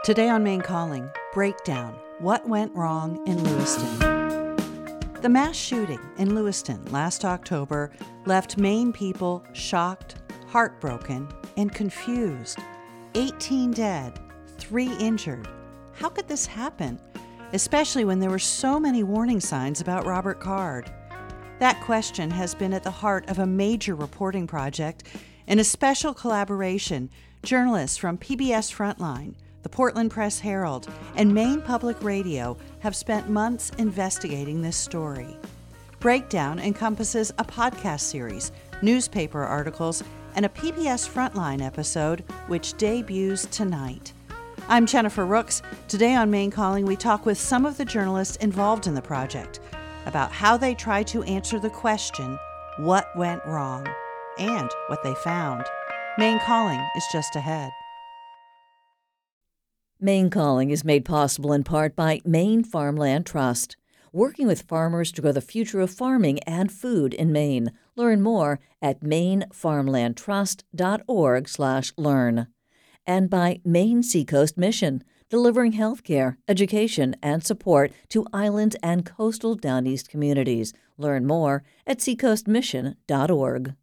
Today on Maine Calling, Breakdown, What Went Wrong in Lewiston. The mass shooting in Lewiston last October left Maine people shocked, heartbroken, and confused. 18 dead, 3 injured. How could this happen? Especially when there were so many warning signs about Robert Card. That question has been at the heart of a major reporting project. In a special collaboration, journalists from PBS Frontline, the Portland Press-Herald, and Maine Public Radio have spent months investigating this story. Breakdown encompasses a podcast series, newspaper articles, and a PBS Frontline episode, which debuts tonight. I'm Jennifer Rooks. Today on Maine Calling, we talk with some of the journalists involved in the project about how they tried to answer the question, what went wrong, and what they found. Maine Calling is just ahead. Maine Calling is made possible in part by Maine Farmland Trust, working with farmers to grow the future of farming and food in Maine. Learn more at mainfarmlandtrust.org/learn. And by Maine Seacoast Mission, delivering healthcare, education, and support to island and coastal Down East communities. Learn more at seacoastmission.org.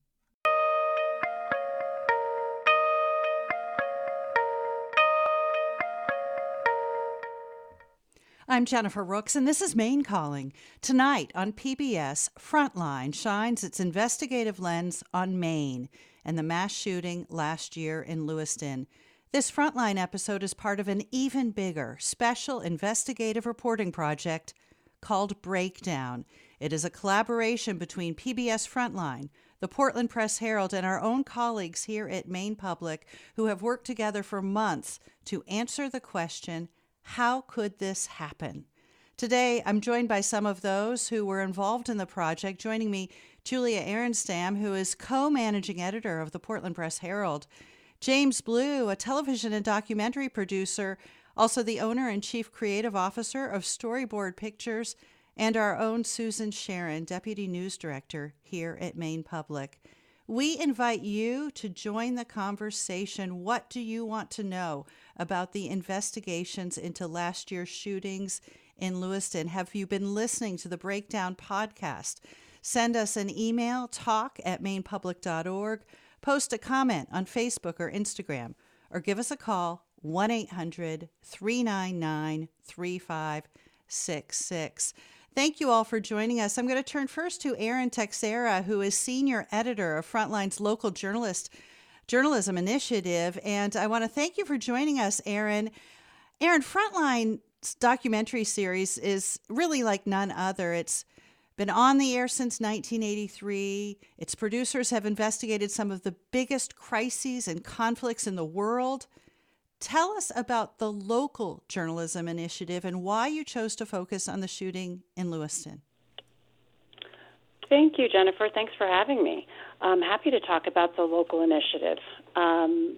I'm Jennifer Rooks, and this is Maine Calling. Tonight on PBS, Frontline shines its investigative lens on Maine and the mass shooting last year in Lewiston. This Frontline episode is part of an even bigger special investigative reporting project called Breakdown. It is a collaboration between PBS Frontline, the Portland Press-Herald, and our own colleagues here at Maine Public who have worked together for months to answer the question, how could this happen? Today, I'm joined by some of those who were involved in the project. Joining me, Julia Arenstam, who is co-managing editor of the Portland Press-Herald. James Blue, a television and documentary producer, also the owner and chief creative officer of Storyboard Pictures, and our own Susan Sharon, deputy news director here at Maine Public. We invite you to join the conversation. What do you want to know about the investigations into last year's shootings in Lewiston? Have you been listening to the Breakdown podcast? Send us an email, talk@mainepublic.org. Post a comment on Facebook or Instagram, or give us a call, 1-800-399-3566. Thank you all for joining us. I'm going to turn first to Aaron Texera, who is senior editor of Frontline's local journalism initiative. And I want to thank you for joining us, Aaron. Aaron, Frontline's documentary series is really like none other. It's been on the air since 1983. Its producers have investigated some of the biggest crises and conflicts in the world. Tell us about the local journalism initiative and why you chose to focus on the shooting in Lewiston. Thank you, Jennifer. Thanks for having me. I'm happy to talk about the local initiative. The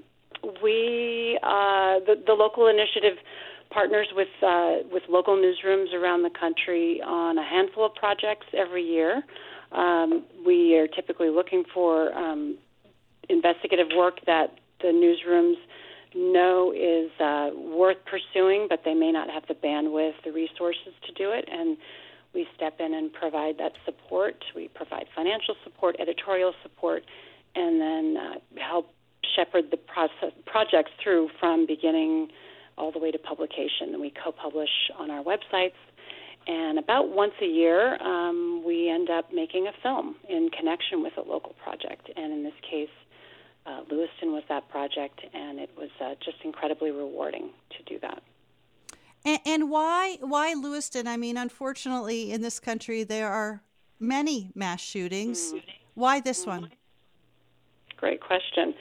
local initiative partners with local newsrooms around the country on a handful of projects every year. We are typically looking for investigative work that the newsrooms know is worth pursuing, but they may not have the bandwidth, the resources to do it, and we step in and provide that support. We provide financial support, editorial support, and then help shepherd the projects through from beginning all the way to publication. And we co-publish on our websites, and about once a year, we end up making a film in connection with a local project, and in this case, Lewiston was that project, and it was just incredibly rewarding to do that. And why Lewiston? I mean, unfortunately, in this country, there are many mass shootings. Mm-hmm. Why this one? Great question.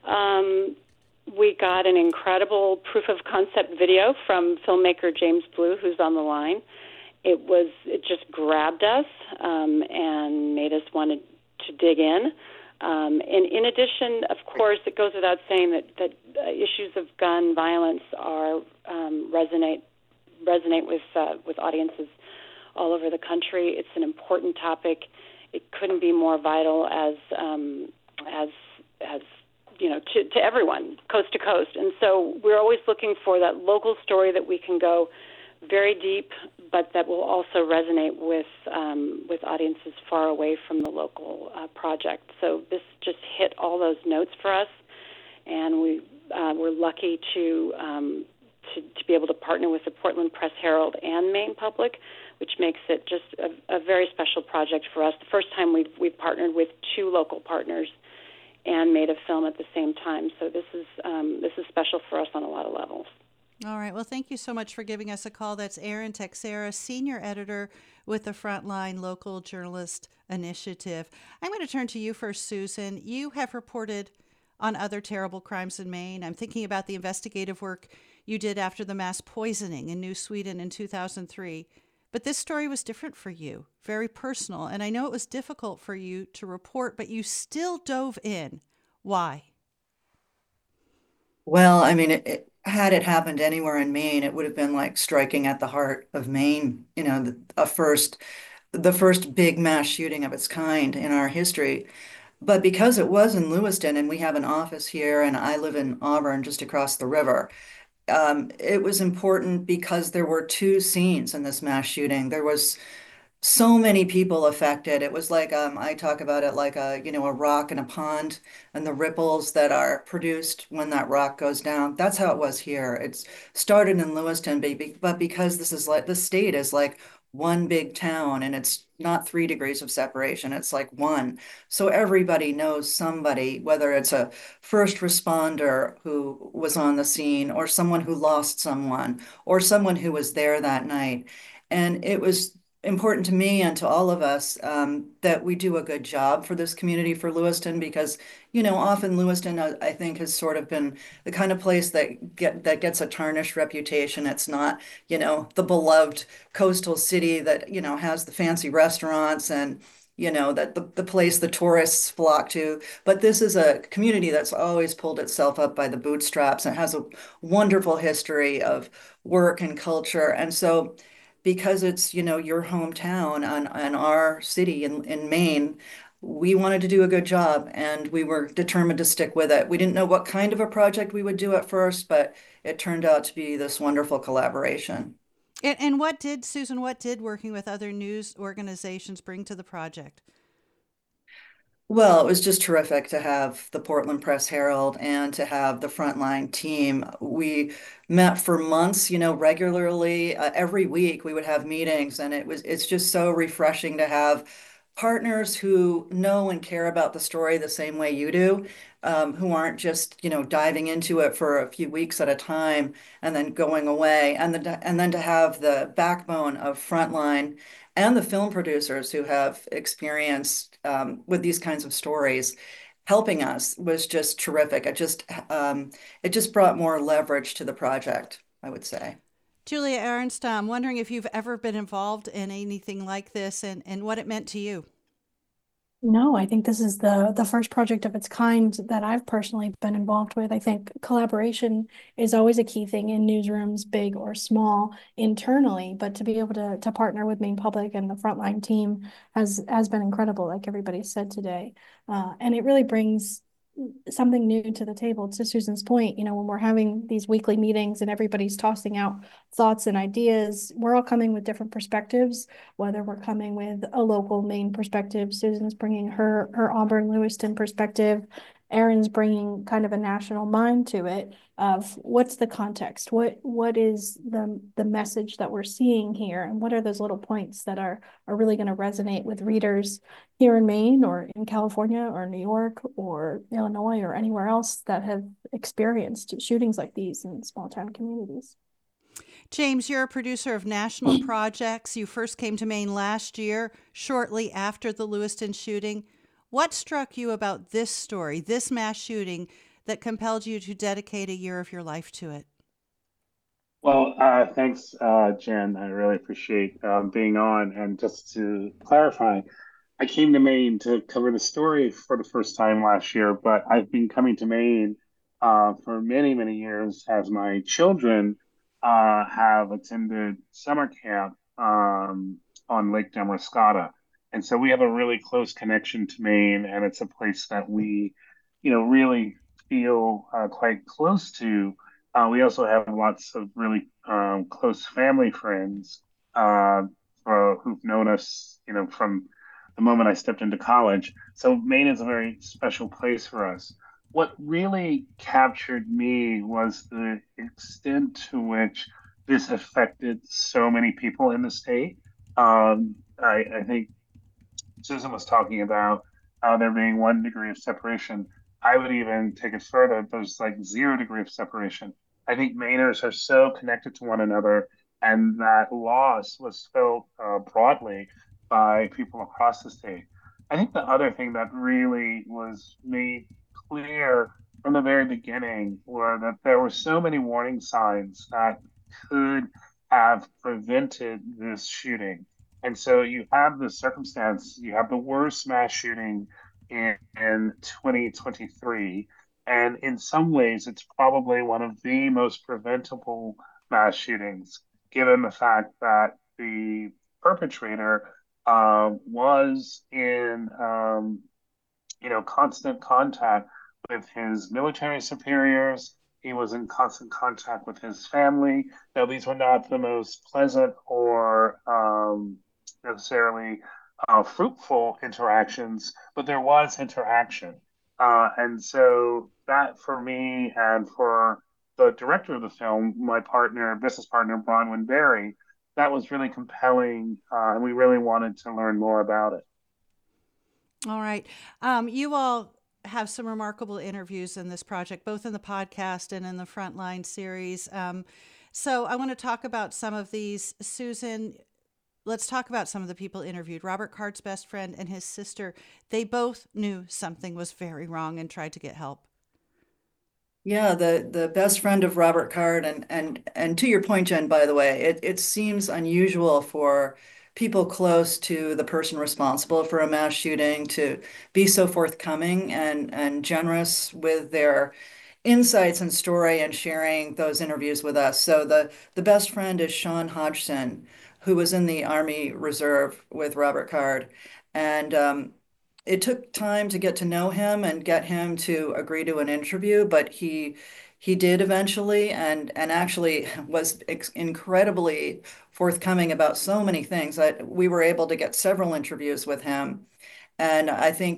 We got an incredible proof of concept video from filmmaker James Blue, who's on the line. It just grabbed us and made us want to dig in. And in addition, of course, it goes without saying that issues of gun violence are resonate with audiences all over the country. It's an important topic. It couldn't be more vital as to everyone, coast to coast. And so we're always looking for that local story that we can go very deep, but that will also resonate with audiences far away from the local project. So this just hit all those notes for us, and we're lucky to be able to partner with the Portland Press Herald and Maine Public, which makes it just a very special project for us. The first time we've partnered with two local partners and made a film at the same time. So this is special for us on a lot of levels. All right. Well, thank you so much for giving us a call. That's Erin Texera, senior editor with the Frontline Local Journalist Initiative. I'm going to turn to you first, Susan. You have reported on other terrible crimes in Maine. I'm thinking about the investigative work you did after the mass poisoning in New Sweden in 2003. But this story was different for you, very personal. And I know it was difficult for you to report, but you still dove in. Why? Well, I mean, had it happened anywhere in Maine, it would have been like striking at the heart of Maine, the first big mass shooting of its kind in our history. But because it was in Lewiston and we have an office here and I live in Auburn just across the river, it was important because there were two scenes in this mass shooting. There was so many people affected. It was like I talk about it like a rock in a pond and the ripples that are produced when that rock goes down. That's how it was here. It's started in Lewiston, but because this state is like one big town and it's not 3 degrees of separation, it's like one. So everybody knows somebody, whether it's a first responder who was on the scene or someone who lost someone or someone who was there that night. And it was important to me and to all of us that we do a good job for this community for Lewiston because often Lewiston I think has sort of been the kind of place that gets a tarnished reputation. It's not the beloved coastal city that has the fancy restaurants and that the place the tourists flock to. But this is a community that's always pulled itself up by the bootstraps and has a wonderful history of work and culture. And so because it's your hometown and our city in Maine, we wanted to do a good job and we were determined to stick with it. We didn't know what kind of a project we would do at first, but it turned out to be this wonderful collaboration. And Susan, what did working with other news organizations bring to the project? Well, it was just terrific to have the Portland Press Herald and to have the Frontline team. We met for months, regularly. Every week we would have meetings, and it's just so refreshing to have partners who know and care about the story the same way you do, who aren't just, diving into it for a few weeks at a time and then going away. And then to have the backbone of Frontline and the film producers who have experience with these kinds of stories helping us was just terrific. It just brought more leverage to the project, I would say. Julia Ernst, I'm wondering if you've ever been involved in anything like this and what it meant to you. No, I think this is the first project of its kind that I've personally been involved with. I think collaboration is always a key thing in newsrooms, big or small, internally. But to be able to partner with Maine Public and the Frontline team has been incredible, like everybody said today. And it really brings something new to the table. To Susan's point, when we're having these weekly meetings and everybody's tossing out thoughts and ideas, we're all coming with different perspectives, whether we're coming with a local Maine perspective, Susan's bringing her Auburn Lewiston perspective, Erin's bringing kind of a national mind to it of what's the context, what is the message that we're seeing here, and what are those little points that are really going to resonate with readers here in Maine or in California or New York or Illinois or anywhere else that have experienced shootings like these in small town communities. James, you're a producer of national projects. You first came to Maine last year, shortly after the Lewiston shooting. What struck you about this story, this mass shooting, that compelled you to dedicate a year of your life to it? Well, thanks, Jen. I really appreciate being on. And just to clarify, I came to Maine to cover the story for the first time last year, but I've been coming to Maine for many, many years as my children have attended summer camp on Lake Damariscotta. And so we have a really close connection to Maine, and it's a place that we, really feel quite close to. We also have lots of really close family friends uh, who've known us, from the moment I stepped into college. So Maine is a very special place for us. What really captured me was the extent to which this affected so many people in the state. I think Susan was talking about there being 1 degree of separation. I would even take it further. There's like 0 degree of separation. I think Mainers are so connected to one another, and that loss was felt broadly by people across the state. I think the other thing that really was made clear from the very beginning were that there were so many warning signs that could have prevented this shooting. And so you have the circumstance, you have the worst mass shooting in 2023. And in some ways, it's probably one of the most preventable mass shootings, given the fact that the perpetrator was in, constant contact with his military superiors. He was in constant contact with his family. Now, these were not the most pleasant or necessarily fruitful interactions, but there was interaction. And so that for me and for the director of the film, my partner, business partner, Bronwyn Berry, that was really compelling, and we really wanted to learn more about it. All right. You all have some remarkable interviews in this project, both in the podcast and in the Frontline series. So I want to talk about some of these. Susan, let's talk about some of the people interviewed. Robert Card's best friend and his sister, they both knew something was very wrong and tried to get help. Yeah, the best friend of Robert Card, and to your point, Jen, by the way, it seems unusual for people close to the person responsible for a mass shooting to be so forthcoming and generous with their insights and story and sharing those interviews with us. So the best friend is Sean Hodgson, who was in the Army Reserve with Robert Card. And it took time to get to know him and get him to agree to an interview, but he did eventually, and actually was incredibly forthcoming about so many things that we were able to get several interviews with him. And I think,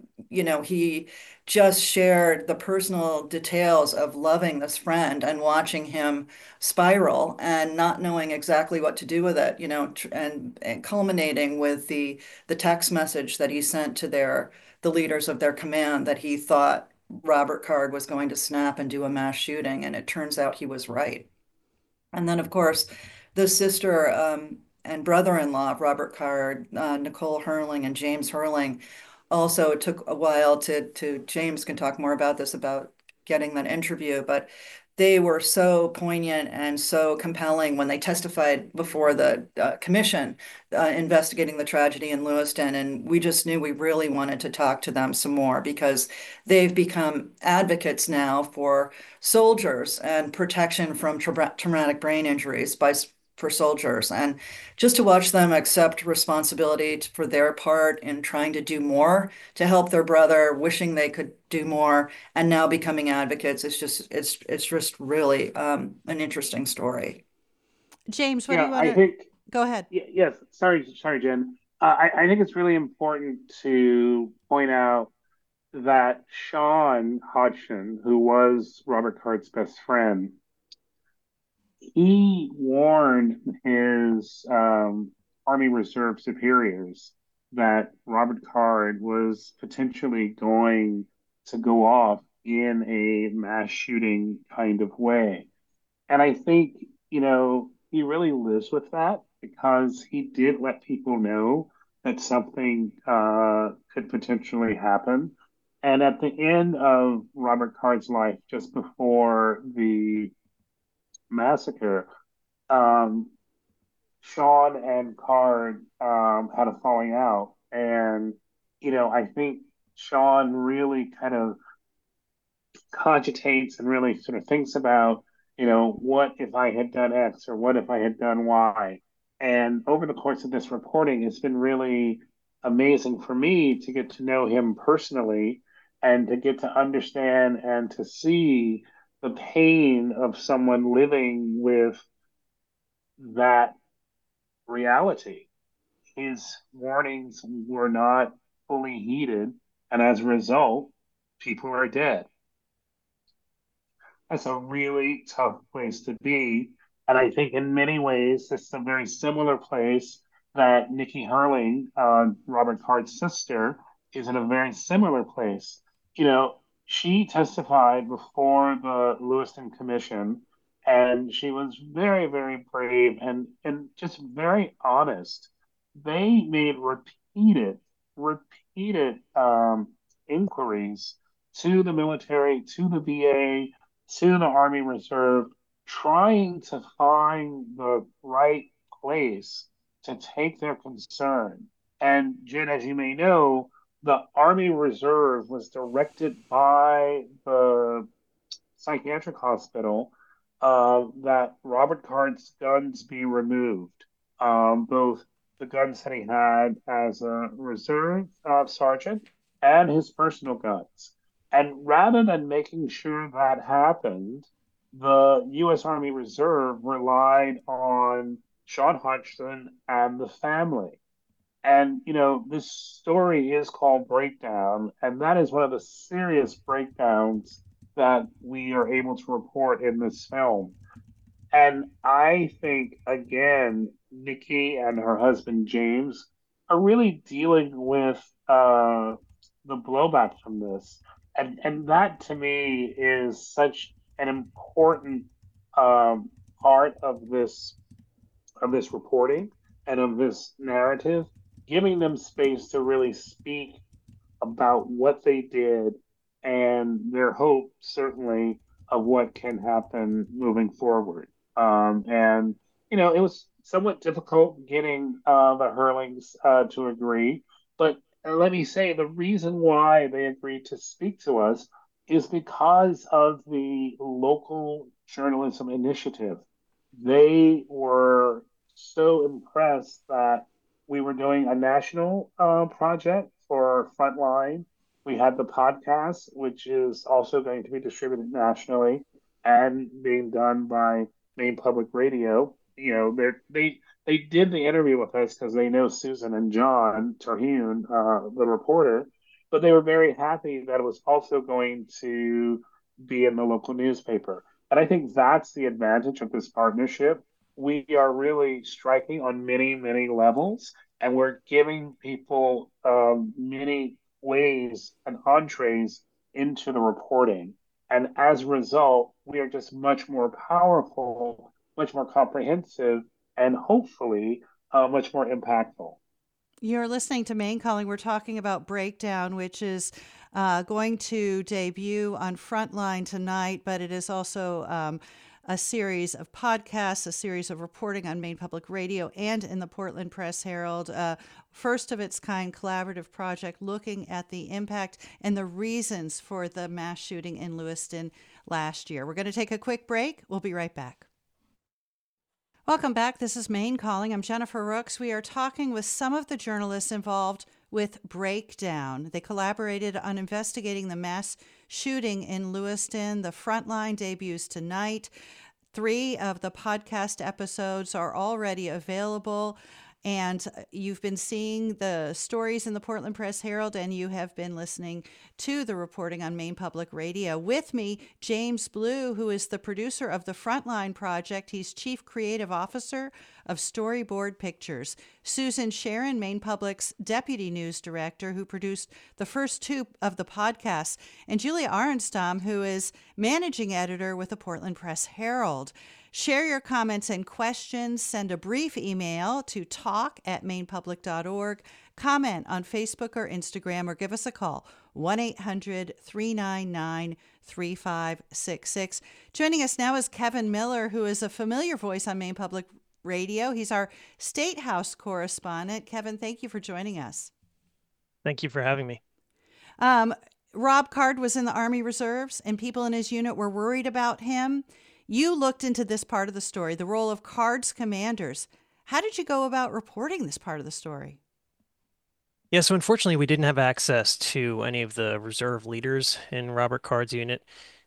he just shared the personal details of loving this friend and watching him spiral and not knowing exactly what to do with it, and culminating with the text message that he sent to the leaders of their command that he thought Robert Card was going to snap and do a mass shooting. And it turns out he was right. And then, of course, the sister and brother-in-law of Robert Card, Nicole Hurling and James Hurling, also it took a while to James can talk more about this, about getting that interview, but they were so poignant and so compelling when they testified before the commission investigating the tragedy in Lewiston. And we just knew we really wanted to talk to them some more because they've become advocates now for soldiers and protection from traumatic brain injuries for soldiers. And just to watch them accept responsibility for their part in trying to do more to help their brother, wishing they could do more, and now becoming advocates, it's just really an interesting story. James, what do Yeah, you want I to think, go ahead? yes, sorry, Jen. I think it's really important to point out that Sean Hodgson, who was Robert Cart's best friend, he warned his Army Reserve superiors that Robert Card was potentially going to go off in a mass shooting kind of way. And I think, he really lives with that because he did let people know that something could potentially happen. And at the end of Robert Card's life, just before the massacre, um, Sean and Card had a falling out. And, I think Sean really kind of cogitates and really sort of thinks about, what if I had done X or what if I had done Y? And over the course of this reporting, it's been really amazing for me to get to know him personally and to get to understand and to see the pain of someone living with that reality. His warnings were not fully heeded, and as a result, people are dead. That's a really tough place to be. And I think in many ways, this is a very similar place that Nikki Hurling, Robert Card's sister, is in a very similar place. You know, she testified before the Lewiston Commission, and she was very, very brave and just very honest. They made repeated inquiries to the military, to the VA, to the Army Reserve, trying to find the right place to take their concern. And Jen, as you may know, the Army Reserve was directed by the psychiatric hospital that Robert Card's guns be removed. Both the guns that he had as a reserve sergeant and his personal guns. And rather than making sure that happened, the U.S. Army Reserve relied on Sean Hodgson and the family. And, you know, this story is called Breakdown, and that is one of the serious breakdowns that we are able to report in this film. And I think, again, Nikki and her husband James are really dealing with the blowback from this. And that to me is such an important part of this reporting and of this narrative, giving them space to really speak about what they did and their hope, certainly, of what can happen moving forward. And, you know, it was somewhat difficult getting the Hurlings to agree. But let me say the reason why they agreed to speak to us is because of the local journalism initiative. They were so impressed that we were doing a national project for Frontline. We had the podcast, which is also going to be distributed nationally and being done by Maine Public Radio. You know, they did the interview with us because they know Susan and John Terhune, the reporter, but they were very happy that it was also going to be in the local newspaper. And I think that's the advantage of this partnership. We are really striking on many, many levels, and we're giving people many ways and entrees into the reporting. And as a result, we are just much more powerful, much more comprehensive, and hopefully much more impactful. You're listening to Maine Calling. We're talking about Breakdown, which is going to debut on Frontline tonight, but it is also a series of podcasts, a series of reporting on Maine Public Radio and in the Portland Press Herald. First of its kind collaborative project looking at the impact and the reasons for the mass shooting in Lewiston last year. We're going to take a quick break. We'll be right back. Welcome back. This is Maine Calling. I'm Jennifer Rooks. We are talking with some of the journalists involved with Breakdown. They collaborated on investigating the mass shooting in Lewiston. The Frontline debuts tonight. 3 of the podcast episodes are already available. And you've been seeing the stories in the Portland Press Herald, and you have been listening to the reporting on Maine Public Radio. With me, James Blue, who is the producer of the Frontline Project. He's Chief Creative Officer of Storyboard Pictures. Susan Sharon, Maine Public's Deputy News Director, who produced the first 2 of the podcasts. And Julia Arenstam, who is Managing Editor with the Portland Press Herald. Share your comments and questions. Send a brief email to talk@mainepublic.org. Comment on Facebook or Instagram, or give us a call, 1-800-399-3566. Joining us now is Kevin Miller, who is a familiar voice on Maine Public Radio. He's our State House correspondent. Kevin, thank you for joining us. Thank you for having me. Rob Card was in the Army Reserves, and people in his unit were worried about him. You looked into this part of the story, the role of Card's commanders. How did you go about reporting this part of the story? Yeah, so unfortunately, we didn't have access to any of the reserve leaders in Robert Card's unit.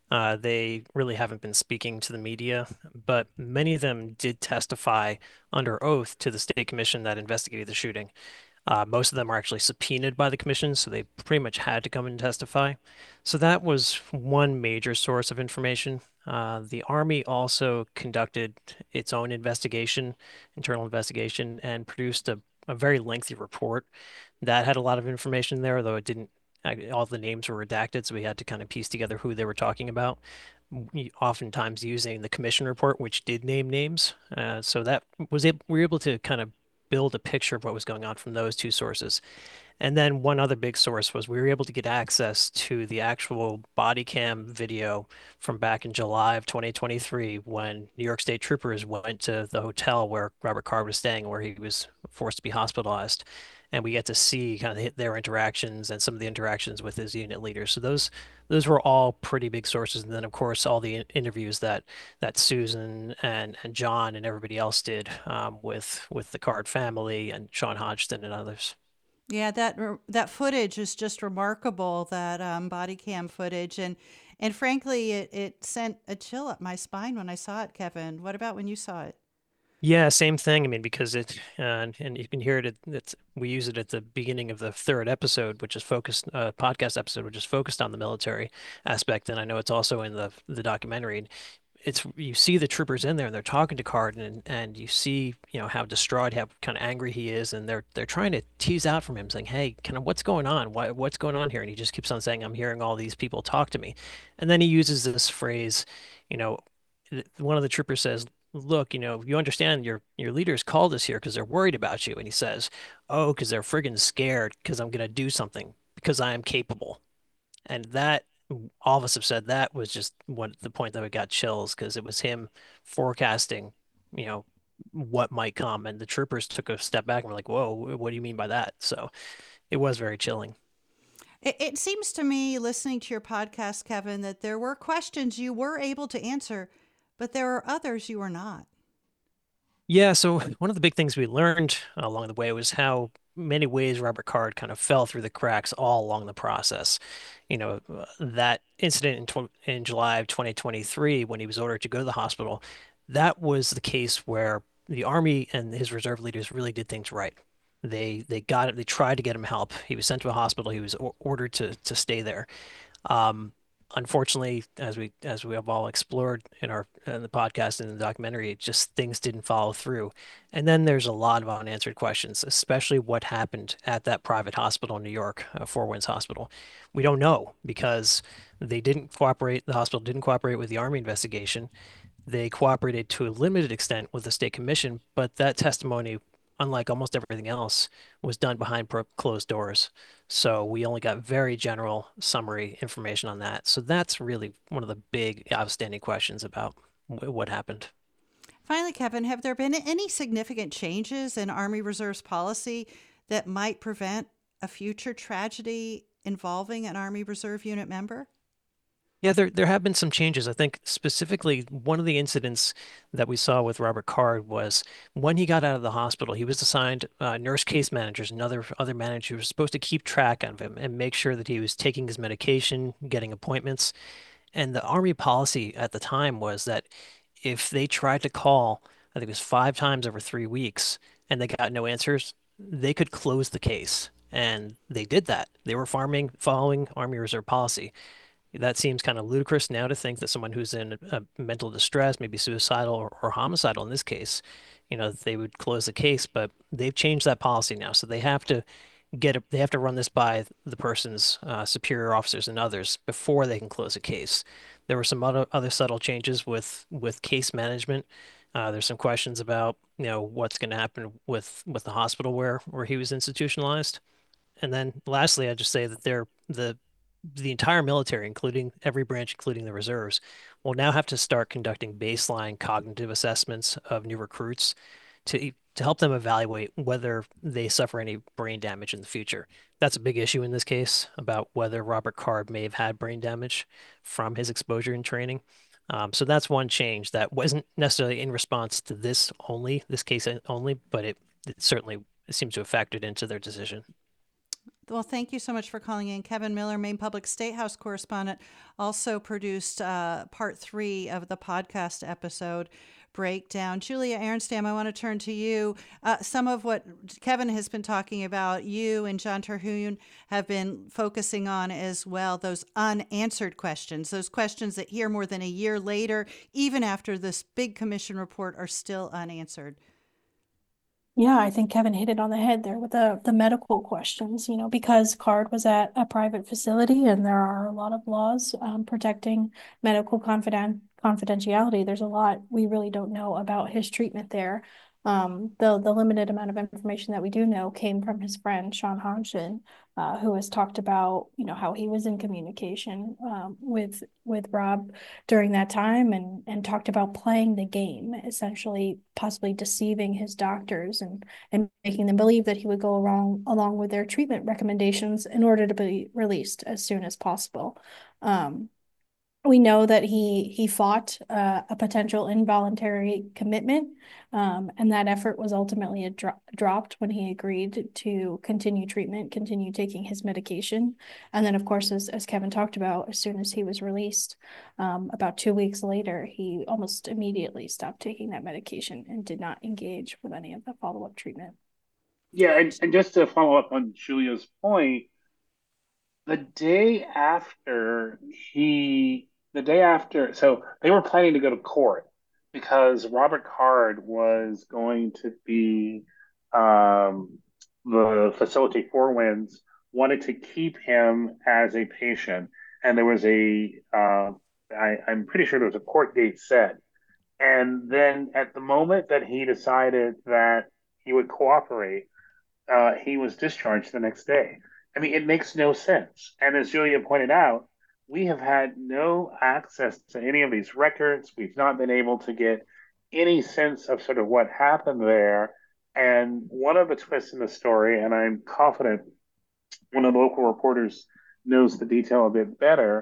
They really haven't been speaking to the media, but many of them did testify under oath to the state commission that investigated the shooting. Most of them are actually subpoenaed by the commission, so they pretty much had to come and testify. So that was one major source of information. The Army also conducted its own investigation, internal investigation, and produced a very lengthy report that had a lot of information there, though it didn't, all the names were redacted, so we had to kind of piece together who they were talking about, oftentimes using the commission report, which did name names. So that was it. We were able to kind of build a picture of what was going on from those two sources. And then one other big source was we were able to get access to the actual body cam video from back in July of 2023 when New York State troopers went to the hotel where Robert Card was staying, where he was forced to be hospitalized. And we get to see kind of their interactions and some of the interactions with his unit leaders. So those were all pretty big sources. And then of course all the interviews that Susan and John and everybody else did with the Card family and Sean Hodgson and others. Yeah, that footage is just remarkable. That body cam footage, and frankly, it sent a chill up my spine when I saw it. Kevin, what about when you saw it? Yeah, same thing. I mean, because and you can hear it. We use it at the beginning of the third episode, which is focused podcast episode, which is focused on the military aspect. And I know it's also in the documentary. It's you see the troopers in there and they're talking to Cardin and you see how distraught, how kind of angry he is, and they're trying to tease out from him, saying, "Hey, kind of what's going on? What's going on here?" And he just keeps on saying, "I'm hearing all these people talk to me," and then he uses this phrase, you know, one of the troopers says, "Look, you understand your leaders called us here because they're worried about you." And he says, "Oh, because they're friggin' scared because I'm gonna do something because I am capable." And that all of us have said that was just the point that we got chills because it was him forecasting, you know, what might come. And the troopers took a step back and were like, "Whoa, what do you mean by that?" So it was very chilling. It seems to me, listening to your podcast, Kevin, that there were questions you were able to answer, but there are others you were not. Yeah, so one of the big things we learned along the way was how many ways Robert Card kind of fell through the cracks all along the process. That incident in July of 2023 when he was ordered to go to the hospital, that was the case where the Army and his reserve leaders really did things right. They got it. They tried to get him help. He was sent to a hospital. He was ordered to stay there. Um, Unfortunately, as we have all explored in the podcast and in the documentary, just things didn't follow through. And then there's a lot of unanswered questions, especially what happened at that private hospital in New York, Four Winds Hospital. We don't know because they didn't cooperate. The hospital didn't cooperate with the Army investigation. They cooperated to a limited extent with the state commission, but that testimony, unlike almost everything else, was done behind closed doors. So we only got very general summary information on that. So that's really one of the big outstanding questions about what happened. Finally, Kevin, have there been any significant changes in Army Reserves policy that might prevent a future tragedy involving an Army Reserve unit member? Yeah, there have been some changes. I think specifically one of the incidents that we saw with Robert Card was when he got out of the hospital, he was assigned nurse case managers and other managers who were supposed to keep track of him and make sure that he was taking his medication, getting appointments. And the Army policy at the time was that if they tried to call, I think it was 5 times over 3 weeks, and they got no answers, they could close the case. And they did that. They were following Army Reserve policy. That seems kind of ludicrous now to think that someone who's in a mental distress, maybe suicidal or homicidal in this case, they would close the case, but they've changed that policy now. So they have to run this by the person's superior officers and others before they can close a case. There were some other subtle changes with case management. There's some questions about, what's going to happen with the hospital where he was institutionalized. And then lastly, I'd just say that the entire military, including every branch, including the reserves, will now have to start conducting baseline cognitive assessments of new recruits to help them evaluate whether they suffer any brain damage in the future. That's a big issue in this case about whether Robert Card may have had brain damage from his exposure and training. So that's one change that wasn't necessarily in response to this case only, but it certainly seems to have factored into their decision. Well, thank you so much for calling in. Kevin Miller, Maine Public State House correspondent, also produced part 3 of the podcast episode breakdown. Julia Arenstam, I want to turn to you. Some of what Kevin has been talking about, you and John Terhune have been focusing on as well, those unanswered questions, those questions that here more than a year later, even after this big commission report, are still unanswered. Yeah, I think Kevin hit it on the head there with the medical questions, because CARD was at a private facility and there are a lot of laws protecting medical confidentiality. There's a lot we really don't know about his treatment there. The limited amount of information that we do know came from his friend Sean Hodgson, who has talked about how he was in communication with Rob during that time, and talked about playing the game, essentially possibly deceiving his doctors and making them believe that he would go along with their treatment recommendations in order to be released as soon as possible. We know that he fought a potential involuntary commitment, and that effort was ultimately dropped when he agreed to continue treatment, continue taking his medication. And then, of course, as Kevin talked about, as soon as he was released, about 2 weeks later, he almost immediately stopped taking that medication and did not engage with any of the follow-up treatment. Yeah, and just to follow up on Julia's point, the day after so they were planning to go to court because Robert Card was going to be the facility Four Winds wanted to keep him as a patient, and there was I'm pretty sure there was a court date set. And then at the moment that he decided that he would cooperate, he was discharged the next day. I mean, it makes no sense. And as Julia pointed out, we have had no access to any of these records. We've not been able to get any sense of sort of what happened there. And one of the twists in the story, and I'm confident one of the local reporters knows the detail a bit better,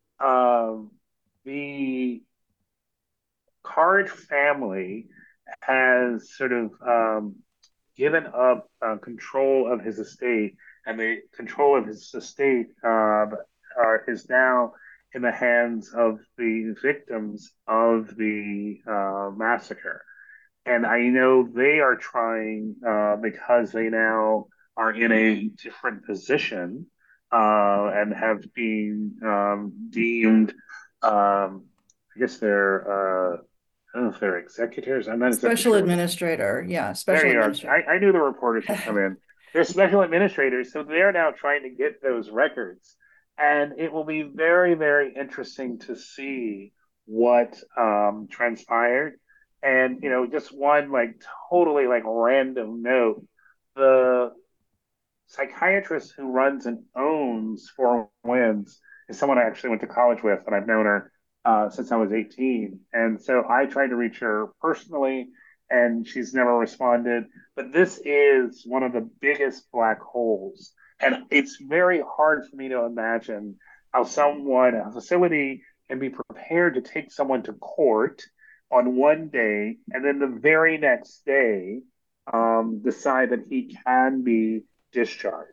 the Card family has sort of given up control of his estate, and the control of his estate is now in the hands of the victims of the massacre. And I know they are trying, because they now are in a different position and have been deemed, I guess they're, I don't know if they're executors. I'm not exactly Special sure. administrator. Yeah, There special you are. administrator. I knew the reporters would come in. They're special administrators, so they're now trying to get those records. And it will be very, very interesting to see what transpired. And, just one totally random note, the psychiatrist who runs and owns Four Winds is someone I actually went to college with, and I've known her since I was 18. And so I tried to reach her personally, and she's never responded. But this is one of the biggest black holes. And it's very hard for me to imagine how a facility, can be prepared to take someone to court on one day, and then the very next day decide that he can be discharged.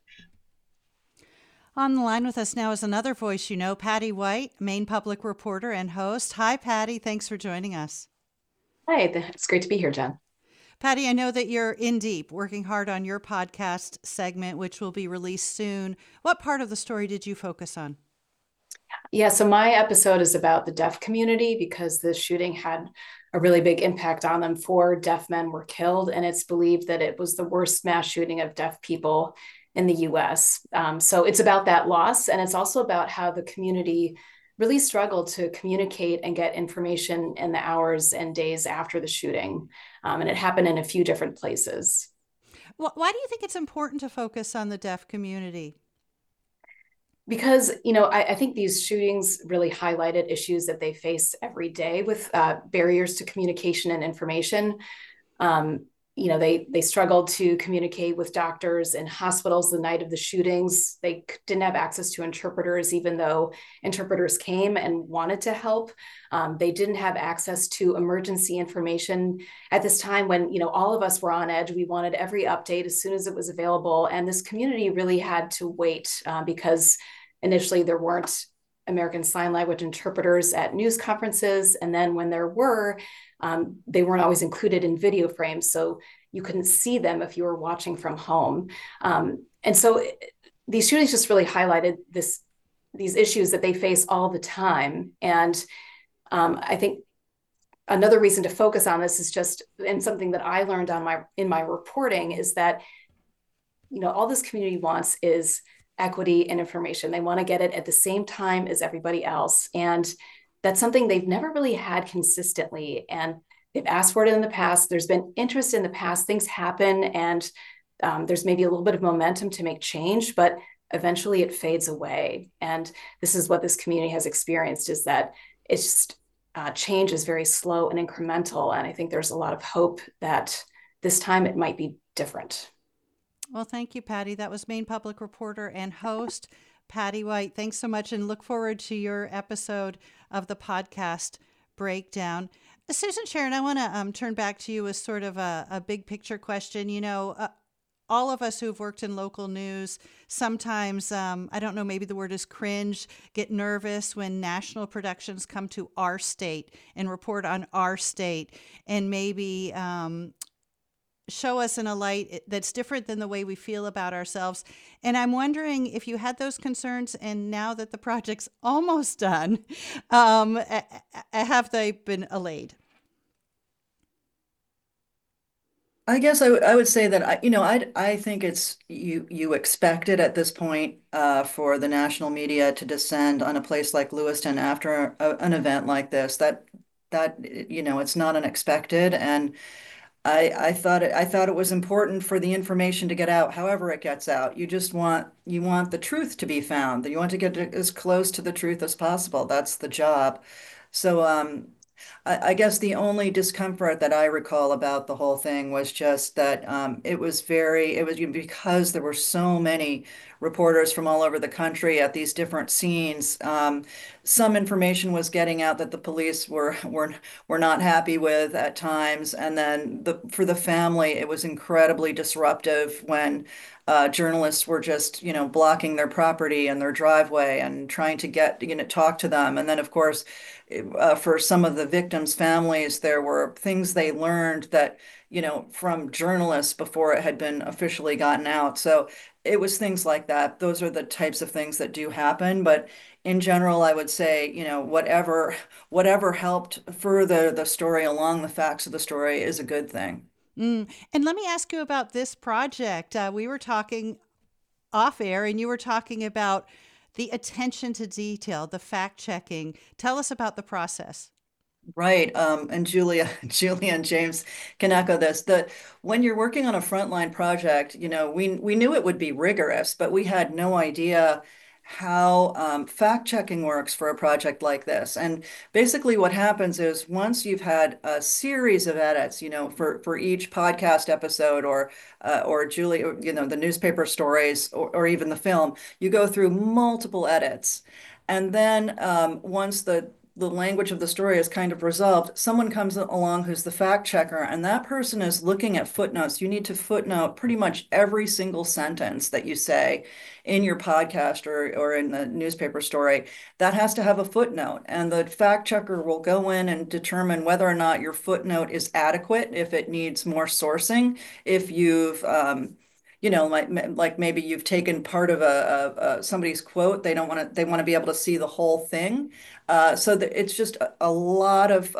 On the line with us now is another voice you know, Patty White, Maine Public reporter and host. Hi, Patty. Thanks for joining us. Hi, it's great to be here, Jen. Patty, I know that you're in deep, working hard on your podcast segment, which will be released soon. What part of the story did you focus on? Yeah, so my episode is about the deaf community because the shooting had a really big impact on them. 4 deaf men were killed, and it's believed that it was the worst mass shooting of deaf people in the U.S. So it's about that loss, and it's also about how the community really struggled to communicate and get information in the hours and days after the shooting. And it happened in a few different places. Well, why do you think it's important to focus on the deaf community? Because, I think these shootings really highlighted issues that they face every day with barriers to communication and information. they struggled to communicate with doctors in hospitals the night of the shootings. They didn't have access to interpreters, even though interpreters came and wanted to help. They didn't have access to emergency information at this time when, all of us were on edge. We wanted every update as soon as it was available. And this community really had to wait because initially there weren't American Sign Language interpreters at news conferences. And then when there were, they weren't always included in video frames, so you couldn't see them if you were watching from home. And so these shootings just really highlighted these issues that they face all the time. And I think another reason to focus on this is just, and something that I learned in my reporting, is that all this community wants is equity and information. They want to get it at the same time as everybody else. And that's something they've never really had consistently. And they've asked for it in the past. There's been interest in the past. Things happen, and there's maybe a little bit of momentum to make change, but eventually it fades away. And this is what this community has experienced, is that it's just change is very slow and incremental. And I think there's a lot of hope that this time it might be different. Well, thank you, Patty. That was Maine Public reporter and host Patty White. Thanks so much, and look forward to your episode of the podcast breakdown. Susan Sharon, I want to turn back to you as sort of a big picture question. All of us who've worked in local news sometimes, I don't know, maybe the word is cringe, get nervous when national productions come to our state and report on our state, and maybe show us in a light that's different than the way we feel about ourselves. And I'm wondering if you had those concerns, and now that the project's almost done, have they been allayed? I guess I would say that I think it's you expect it at this point for the national media to descend on a place like Lewiston after an event like this. That it's not unexpected, and I thought it was important for the information to get out, however it gets out. You want the truth to be found. You want to get as close to the truth as possible. That's the job. So I guess the only discomfort that I recall about the whole thing was just that it was because there were so many reporters from all over the country at these different scenes. Some information was getting out that the police were not happy with at times, and then for the family, it was incredibly disruptive when journalists were just blocking their property and their driveway and trying to talk to them. And then, of course, for some of the victims' families, there were things they learned that, from journalists before it had been officially gotten out. So it was things like that. Those are the types of things that do happen. But in general, I would say, whatever helped further the story along the facts of the story is a good thing. And let me ask you about this project. We were talking off air, and you were talking about the attention to detail, the fact checking. Tell us about the process. Right. And Julia and James can echo this. When you're working on a frontline project, we knew it would be rigorous, but we had no idea how fact checking works for a project like this. And basically what happens is once you've had a series of edits, for each podcast episode or Julie, the newspaper stories or even the film, you go through multiple edits. And then once the language of the story is kind of resolved, someone comes along who's the fact checker, and that person is looking at footnotes. You need to footnote pretty much every single sentence that you say in your podcast or in the newspaper story. That has to have a footnote, and the fact checker will go in and determine whether or not your footnote is adequate, if it needs more sourcing, if you've like maybe you've taken part of somebody's quote. They want to be able to see the whole thing. So that it's just a lot of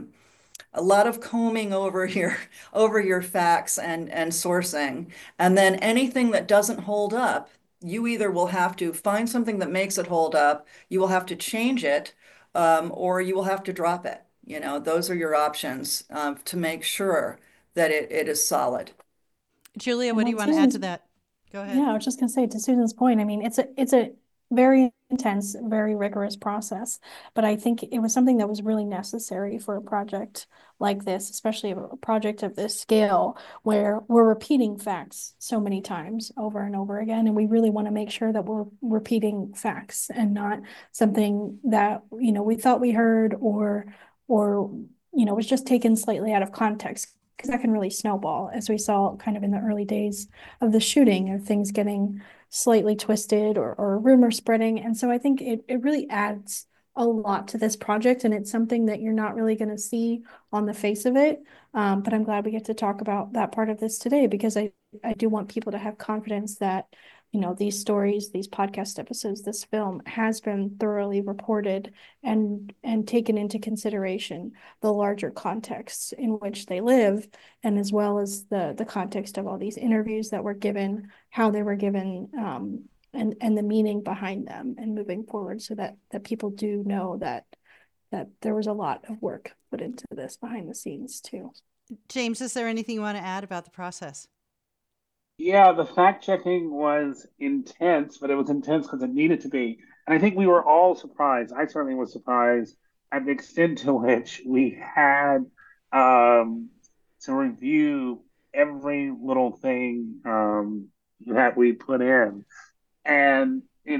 combing over your facts and sourcing, and then anything that doesn't hold up, you either will have to find something that makes it hold up, you will have to change it, or you will have to drop it. Those are your options to make sure that it is solid. Julia, what do you want to add to that? Go ahead. Yeah, I was just going to say, to Susan's point, I mean, it's a very intense, very rigorous process. But I think it was something that was really necessary for a project like this, especially a project of this scale, where we're repeating facts so many times over and over again. And we really want to make sure that we're repeating facts and not something that, we thought we heard or was just taken slightly out of context, because that can really snowball, as we saw kind of in the early days of the shooting, of things getting slightly twisted or rumor spreading. And so I think it really adds a lot to this project, and it's something that you're not really going to see on the face of it. But I'm glad we get to talk about that part of this today, because I do want people to have confidence that, these stories, these podcast episodes, this film has been thoroughly reported and taken into consideration the larger context in which they live, and as well as the context of all these interviews that were given, how they were given, and the meaning behind them, and moving forward, so that people do know that there was a lot of work put into this behind the scenes too. James, is there anything you want to add about the process? Yeah, the fact checking was intense, but it was intense because it needed to be. And I think we were all surprised. I certainly was surprised at the extent to which we had to review every little thing that we put in. And,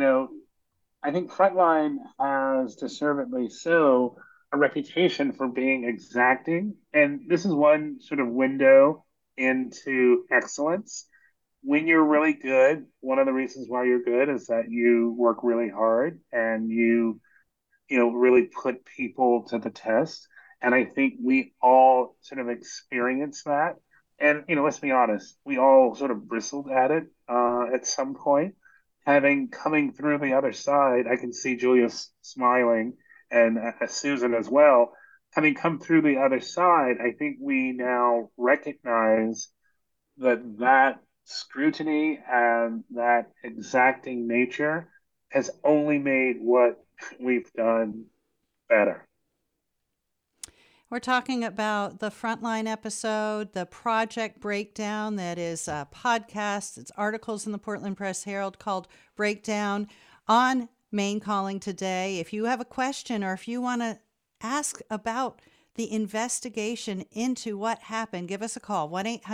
I think Frontline has, deservedly so, a reputation for being exacting. And this is one sort of window into excellence. When you're really good, one of the reasons why you're good is that you work really hard and you really put people to the test. And I think we all sort of experienced that. And, let's be honest, we all sort of bristled at it at some point. Coming through the other side, I can see Julia smiling, and Susan as well. Having come through the other side, I think we now recognize that scrutiny and that exacting nature has only made what we've done better. We're talking about the Frontline episode, the project breakdown that is a podcast. It's articles in the Portland Press Herald called Breakdown on Maine Calling today. If you have a question or if you want to ask about the investigation into what happened, give us a call,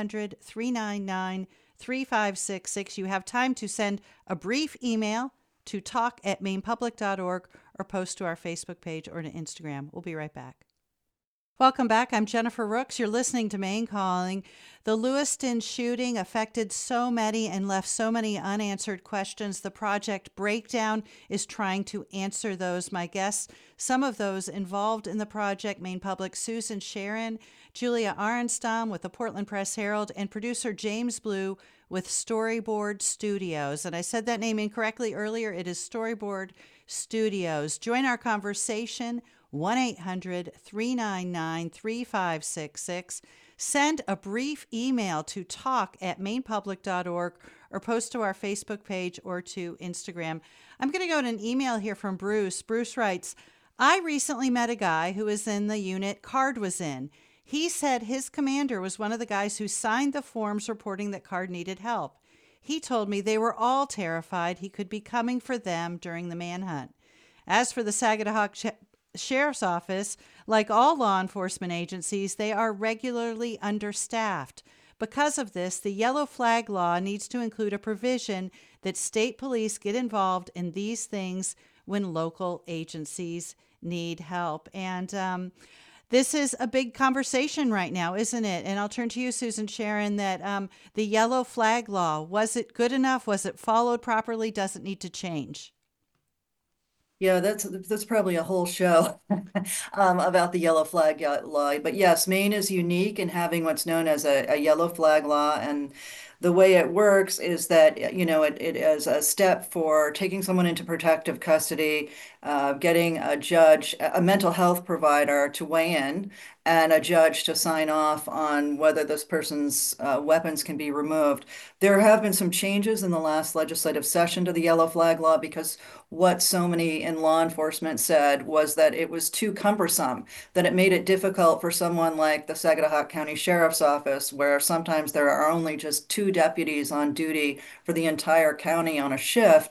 1-800-399-3566. You have time to send a brief email to talk@mainepublic.org or post to our Facebook page or to Instagram. We'll be right back. Welcome back. I'm Jennifer Rooks. You're listening to Maine Calling. The Lewiston shooting affected so many and left so many unanswered questions. The project breakdown is trying to answer those. My guests, some of those involved in the project, Maine Public, Susan Sharon, Julia Arenstam with the Portland Press Herald, and producer James Blue with Storyboard Studios. And I said that name incorrectly earlier. It is Storyboard Studios. Join our conversation, 1-800-399-3566. Send a brief email to talk@mainepublic.org or post to our Facebook page or to Instagram. I'm going to go to an email here from Bruce. Bruce writes, I recently met a guy who was in the unit Card was in. He said his commander was one of the guys who signed the forms reporting that Card needed help. He told me they were all terrified he could be coming for them during the manhunt. As for the Sagadahoc Sheriff's Office, like all law enforcement agencies, they are regularly understaffed. Because of this, the yellow flag law needs to include a provision that state police get involved in these things when local agencies need help. And this is a big conversation right now, isn't it? And I'll turn to you, Susan Sharon, that the yellow flag law, was it good enough? Was it followed properly? Does it need to change? Yeah, that's probably a whole show about the yellow flag law. But yes, Maine is unique in having what's known as a yellow flag law. And the way it works is that, it is a step for taking someone into protective custody, getting a judge, a mental health provider to weigh in, and a judge to sign off on whether this person's weapons can be removed. There have been some changes in the last legislative session to the yellow flag law, because what so many in law enforcement said was that it was too cumbersome, that it made it difficult for someone like the Sagadahoc County Sheriff's Office, where sometimes there are only just 2 deputies on duty for the entire county on a shift,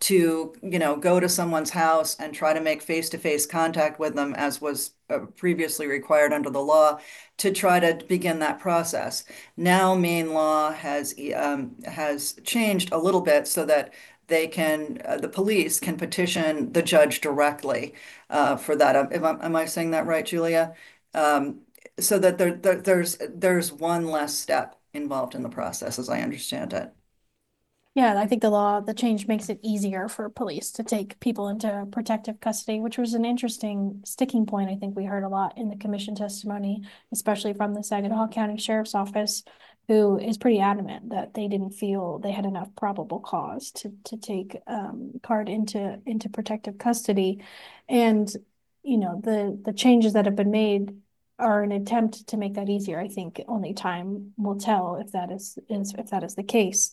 to, go to someone's house and try to make face-to-face contact with them, as was previously required under the law, to try to begin that process. Now, Maine law has changed a little bit so that the police can petition the judge directly for that. Am I saying that right, Julia? So that there's one less step involved in the process, as I understand it. Yeah, I think the change makes it easier for police to take people into protective custody, which was an interesting sticking point. I think we heard a lot in the commission testimony, especially from the Saginaw County Sheriff's Office, who is pretty adamant that they didn't feel they had enough probable cause to take Card into protective custody. And, the changes that have been made are an attempt to make that easier. I think only time will tell if that is the case.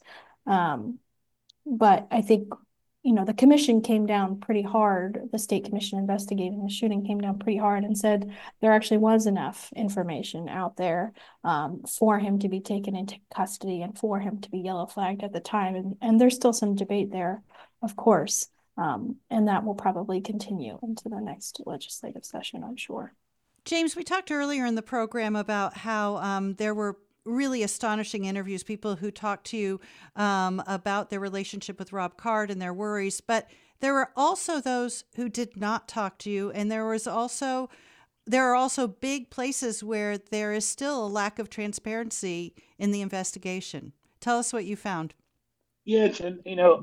But I think, the commission came down pretty hard. The state commission investigating the shooting came down pretty hard and said there actually was enough information out there for him to be taken into custody and for him to be yellow flagged at the time. And there's still some debate there, of course. And that will probably continue into the next legislative session, I'm sure. James, we talked earlier in the program about how there were really astonishing interviews, people who talked to you about their relationship with Rob Card and their worries. But there were also those who did not talk to you. And there are also big places where there is still a lack of transparency in the investigation. Tell us what you found. Yeah, Jen,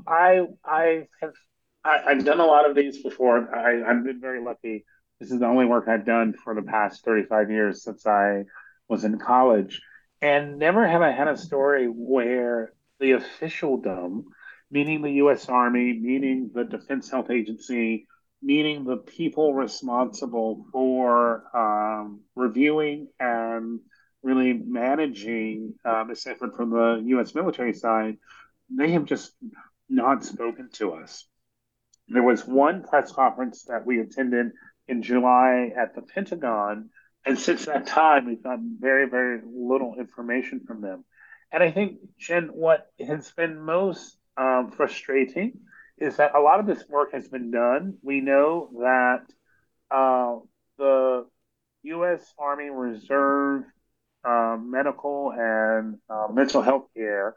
I've done a lot of these before. I've been very lucky. This is the only work I've done for the past 35 years since I was in college. And never have I had a story where the officialdom, meaning the U.S. Army, meaning the Defense Health Agency, meaning the people responsible for reviewing and really managing this effort from the U.S. military side, they have just not spoken to us. There was one press conference that we attended in July at the Pentagon, and since that time, we've gotten very, very little information from them. And I think, Jen, what has been most frustrating is that a lot of this work has been done. We know that the U.S. Army Reserve medical and mental health care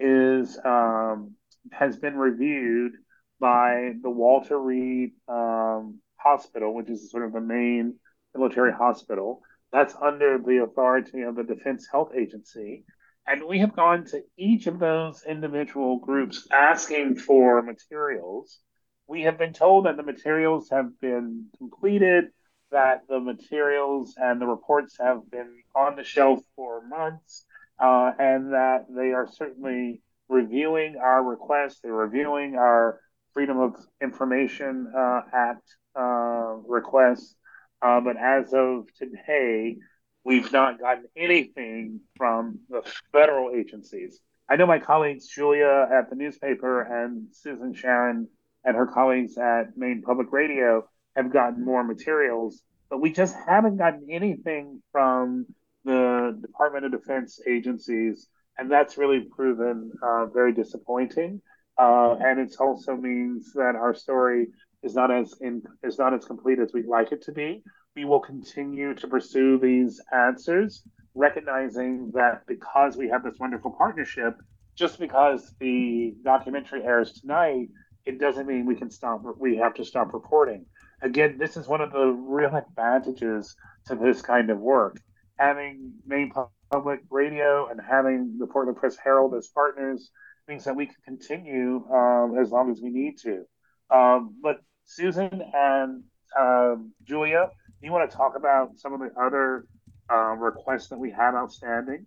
has been reviewed by the Walter Reed Hospital, which is sort of the main military hospital. That's under the authority of the Defense Health Agency. And we have gone to each of those individual groups asking for materials. We have been told that the materials have been completed, that the materials and the reports have been on the shelf for months, and that they are certainly reviewing our requests. They're reviewing our Freedom of Information Act requests. But as of today, we've not gotten anything from the federal agencies. I know my colleagues, Julia at the newspaper and Susan Sharon and her colleagues at Maine Public Radio, have gotten more materials, but we just haven't gotten anything from the Department of Defense agencies, and that's really proven very disappointing. And it also means that our story is not as complete as we'd like it to be. We will continue to pursue these answers, recognizing that because we have this wonderful partnership, just because the documentary airs tonight, it doesn't mean we have to stop reporting. Again, this is one of the real advantages to this kind of work. Having Maine Public Radio and having the Portland Press Herald as partners means that we can continue as long as we need to. But Susan and Julia, do you want to talk about some of the other requests that we have outstanding?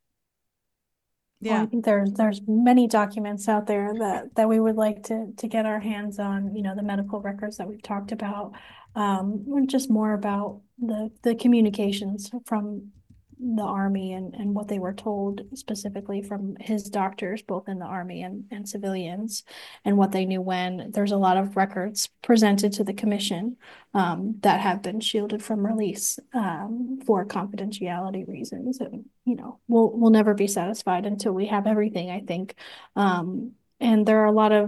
Yeah, well, I think there's many documents out there that we would like to get our hands on. The medical records that we've talked about, just more about the communications from the Army and what they were told specifically from his doctors, both in the Army and civilians, and what they knew when. There's a lot of records presented to the commission that have been shielded from release for confidentiality reasons. And, we'll never be satisfied until we have everything, I think. And there are a lot of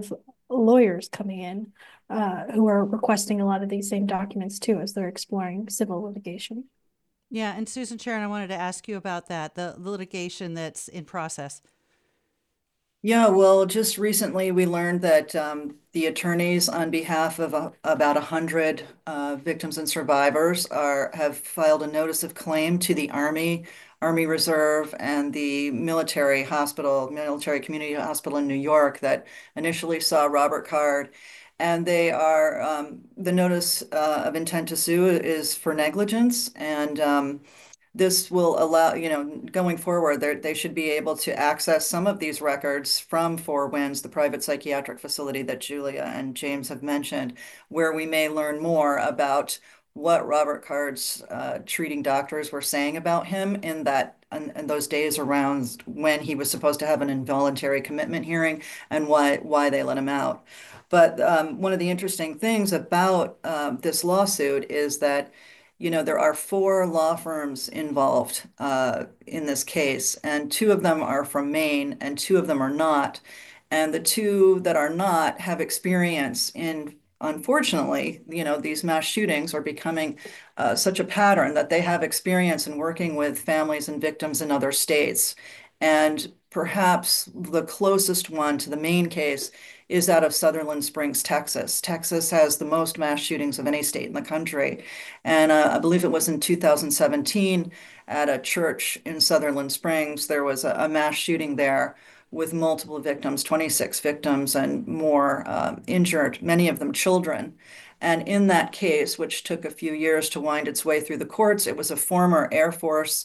lawyers coming in who are requesting a lot of these same documents too as they're exploring civil litigation. Yeah, and Susan Sharon, I wanted to ask you about that, the litigation that's in process. Yeah, well, just recently we learned that the attorneys on behalf of about 100 victims and survivors have filed a notice of claim to the Army Reserve, and the military community hospital in New York that initially saw Robert Card. And the notice of intent to sue is for negligence, and this will allow, going forward, they should be able to access some of these records from Four Winds, the private psychiatric facility that Julia and James have mentioned, where we may learn more about what Robert Card's treating doctors were saying about him in those days around when he was supposed to have an involuntary commitment hearing, and why they let him out. But one of the interesting things about this lawsuit is that there are four law firms involved in this case, and two of them are from Maine and two of them are not. And the two that are not have experience in, unfortunately, these mass shootings are becoming such a pattern that they have experience in working with families and victims in other states. And perhaps the closest one to the Maine case is out of Sutherland Springs, Texas. Texas has the most mass shootings of any state in the country. And I believe it was in 2017 at a church in Sutherland Springs, there was a mass shooting there with multiple victims, 26 victims and more injured, many of them children. And in that case, which took a few years to wind its way through the courts, it was a former Air Force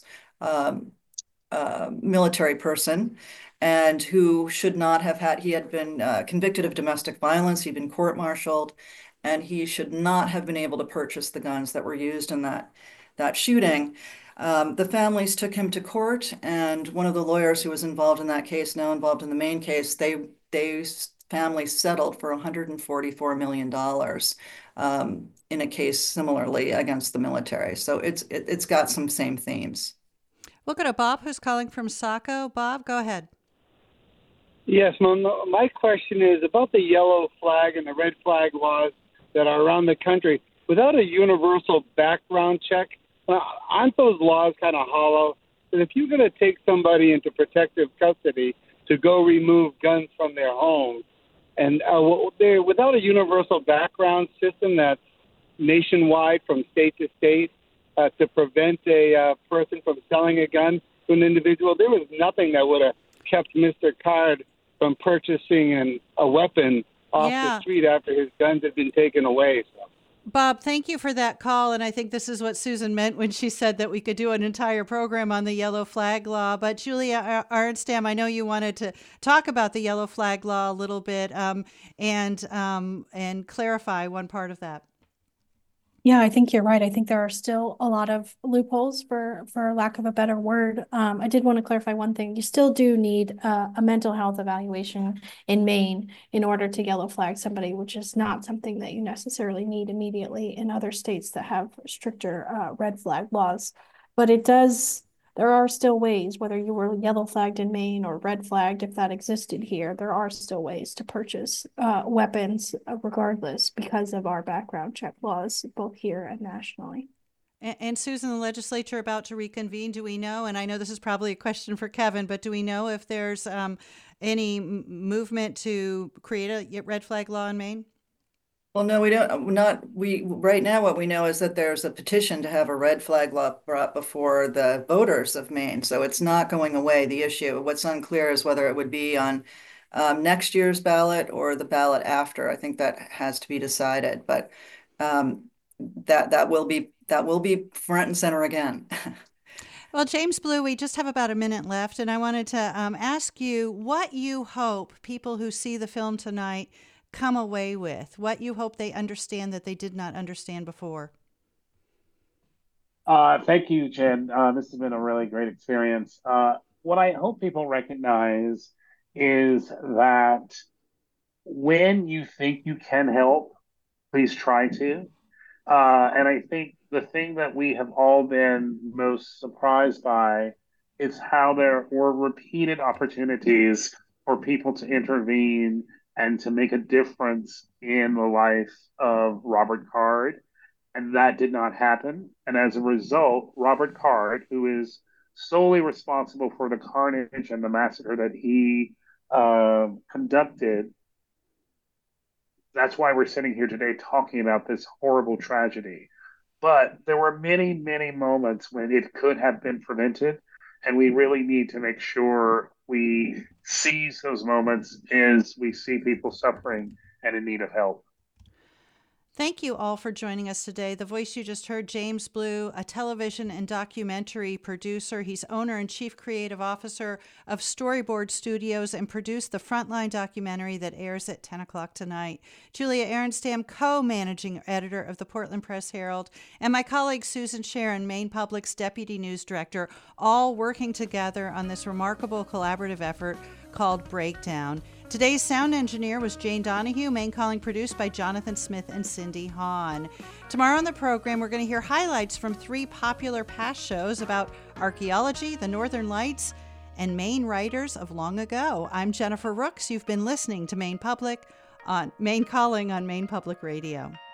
military person, and who should not have he had been convicted of domestic violence, he'd been court-martialed, and he should not have been able to purchase the guns that were used in that shooting. The families took him to court, and one of the lawyers who was involved in that case, now involved in the main case, they family settled for $144 million in a case similarly against the military. So it's got some same themes. We'll go to Bob, who's calling from Saco. Bob, go ahead. Yes, my question is about the yellow flag and the red flag laws that are around the country. Without a universal background check, aren't those laws kind of hollow? And if you're going to take somebody into protective custody to go remove guns from their home, and without a universal background system that's nationwide from state to state to prevent a person from selling a gun to an individual, there was nothing that would have kept Mr. Card from purchasing a weapon off the street after his guns had been taken away. So. Bob, thank you for that call. And I think this is what Susan meant when she said that we could do an entire program on the yellow flag law. But Julia Arnstam, I know you wanted to talk about the yellow flag law a little bit and clarify one part of that. Yeah, I think you're right. I think there are still a lot of loopholes, for lack of a better word. I did want to clarify one thing. You still do need a mental health evaluation in Maine in order to yellow flag somebody, which is not something that you necessarily need immediately in other states that have stricter red flag laws. But there are still ways, whether you were yellow flagged in Maine or red flagged, if that existed here, there are still ways to purchase weapons regardless because of our background check laws, both here and nationally. And Susan, the legislature about to reconvene, do we know? And I know this is probably a question for Kevin, but do we know if there's any movement to create a red flag law in Maine? Well, no, we don't. Right now, what we know is that there's a petition to have a red flag law brought before the voters of Maine. So it's not going away, the issue. What's unclear is whether it would be on next year's ballot or the ballot after. I think that has to be decided, but that will be front and center again. Well, James Blue, we just have about a minute left, and I wanted to ask you what you hope people who see the film tonight come away with, what you hope they understand that they did not understand before. Thank you, Jen. This has been a really great experience. What I hope people recognize is that when you think you can help, please try to. And I think the thing that we have all been most surprised by is how there were repeated opportunities for people to intervene and to make a difference in the life of Robert Card. And that did not happen. And as a result, Robert Card, who is solely responsible for the carnage and the massacre that he conducted, that's why we're sitting here today talking about this horrible tragedy. But there were many, many moments when it could have been prevented. And we really need to make sure we seize those moments as we see people suffering and in need of help. Thank you all for joining us today. The voice you just heard, James Blue, a television and documentary producer. He's owner and chief creative officer of Storyboard Studios and produced the Frontline documentary that airs at 10 o'clock tonight. Julia Arenstam, co-managing editor of the Portland Press Herald, and my colleague Susan Sharon, Maine Public's deputy news director, all working together on this remarkable collaborative effort called Breakdown. Today's sound engineer was Jane Donahue, Maine Calling produced by Jonathan Smith and Cindy Hahn. Tomorrow on the program, we're going to hear highlights from 3 popular past shows about archaeology, the Northern Lights, and Maine writers of long ago. I'm Jennifer Rooks. You've been listening to Maine Public on Maine Calling on Maine Public Radio.